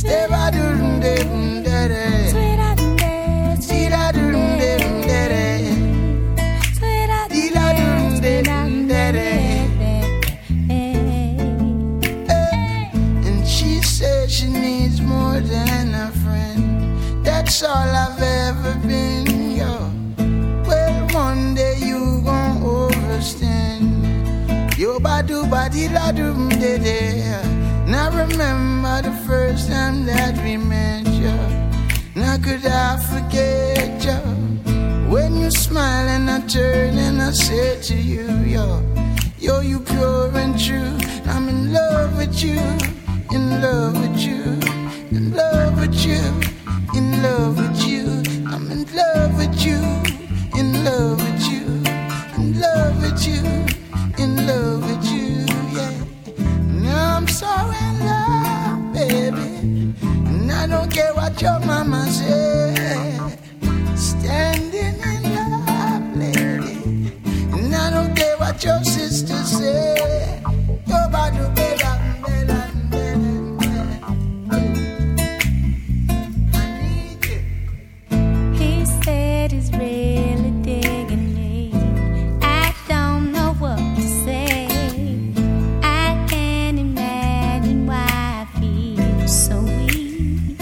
Stay by doom dum dere. Sweet da doom dere. See da doom dum dere. Sweet da doom dum dere. And she said she needs more than a friend. That's all I've ever been, yo. Well, one day you gon' overstand. Yo, ba-do, ba-dee-da-doom, de-de. Now remember the first time that we met, yo. Now could I forget, yo? When you smile and I turn and I say to you, yo, yo, you pure and true. I'm in love with you, in love with you, in love with you, in love with you. I'm in love with you, in love with you, in love with you, in love with you, yeah. Now I'm so in love, baby, and I don't care what your mama say. Standing in love, lady, and I don't care what your sister say. Yo, badu, bela, bela, bela, I need you. He said he's really digging me. I don't know what to say. I can't imagine why I feel so weak.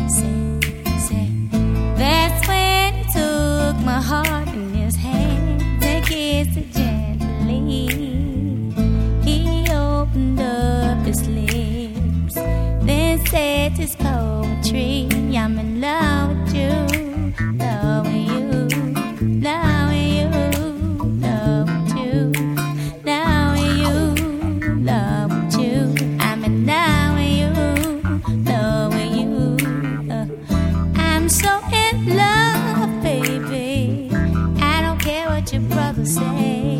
Say, that's when he took my heart in his hands and kissed it gently. He opened up his lips, then said his poetry. I'm in love with you, love with you, love with you, love with you, love with you, love with you. I'm in love with you, love with you. I'm so in love, baby. I don't care what your brothers say.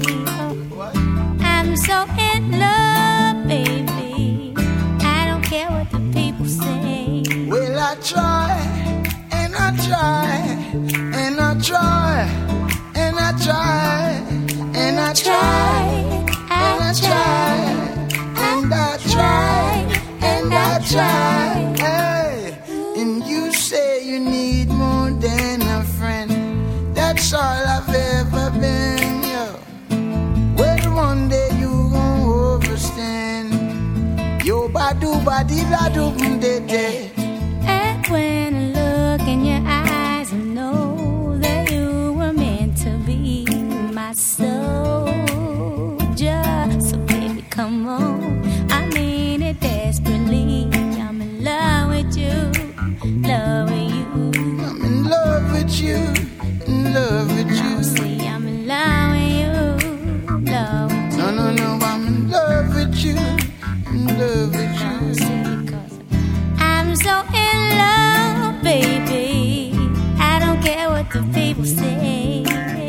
I'm so in love, baby. I don't care what the people say. Well, I try, and I try, and I try, and I try, and I try, and I try, and I try, and I try. Hey, and you say you need more than a friend. That's all I've ever been, yo. Well, one day you gon' overstand. Yo, ba-do, ba-dee-da-do, de-de. And when I look in your eyes, I know that you were meant to be my soldier. So baby, come on, I mean it desperately. I'm in love with you, love with you. I'm in love with you, in love with you. See, I'm in love with you, love with you. No, I'm in love with you, in love with you. I'm so in love, baby. I don't care what the people say.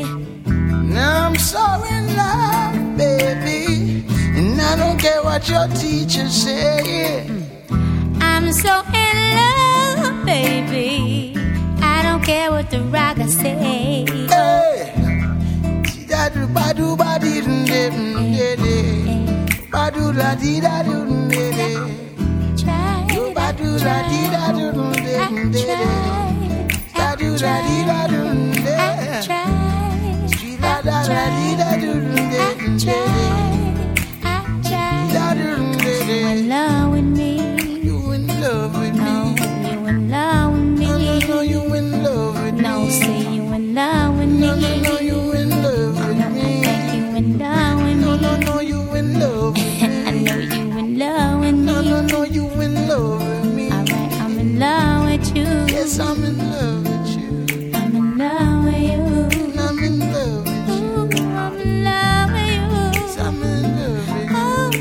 Now I'm so in love, baby, and I don't care what your teachers say. I'm so in love, baby. I don't care what the rockers say. Hey, da-do, ba-do, ba-dee-dum-dum-dum-dum-dum. Ba-do, la-dee-da-dum-dum-dum-dum. Yo, ba-do, la-dee-da-dum-dum-dum-dum. Da-do, la-dee-da-dum-dum. Street, la-da-la-dee-da-dum-dum-dum. You in love with me. You in love with me. No, you in love with me. No, you in love with me. No, say you in love with me. No, you in love with me. I think you in love with me. No, you in love with me. I know you in love with me. No, you in love with me. Alright, I'm in love with you. Yes, I'm in love with you. I'm in love with you. I'm in love with you. Ooh, I'm in love with you. Yes, I'm in love with you. Oh,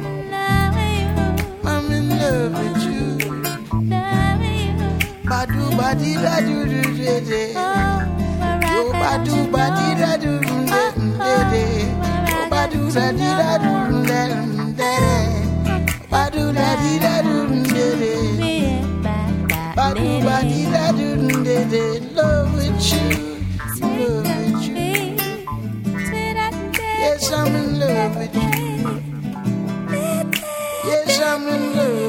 I'm in love with you. love with you. Badu, badi, da, do, do, de, de. Yo, badu, badi, da, do, do, de, de, de. Yo, badu, da, di, da, do, de, de, de. Badu, da, di, da, do, de, de. Badu, badi, da, do, de, de. Love with you. Love with you. Yes, I'm in love with you. Yes, I'm in love.